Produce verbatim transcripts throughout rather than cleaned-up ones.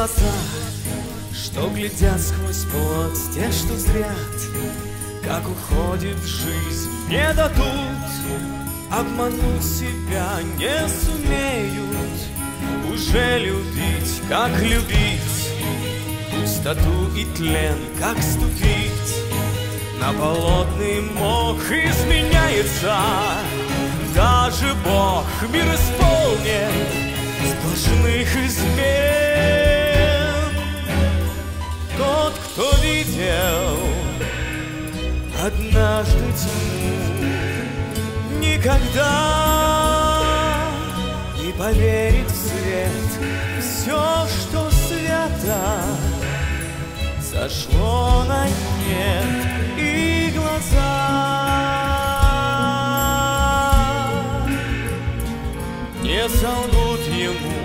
глаза, что глядят сквозь плоть, те, что зрят, как уходит жизнь, не дадут обмануть себя, не сумеют уже любить, как любить, пустоту и тлен, как ступить на болотный мох. Изменяется даже Бог, мир исполнен сплошных измен. Тот, кто видел однажды тьму, никогда не поверит в свет. Все, что свято, сошло на нет, и глаза не солгут ему.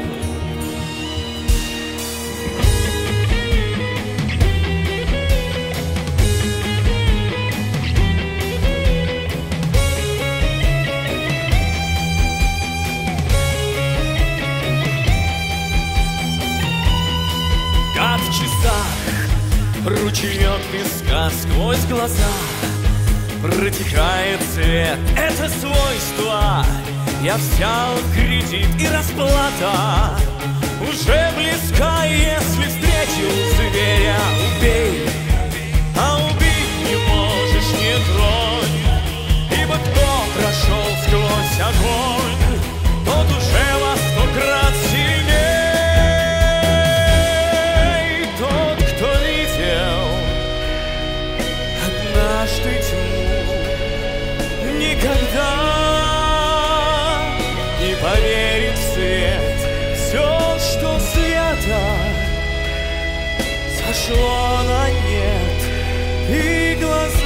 Как в часах ручеек песка сквозь глаза протекает цвет. Это свойство я взял в кредит, и расплата уже близка. Если встретил зверя, убей, а убить не можешь, не тронь. Ибо кто прошел сквозь огонь, тот уже во сто крат сильней. Тот, кто видел однажды тьму, никогда не поверит в свет. Все, что свято, сошло на нет, и глаза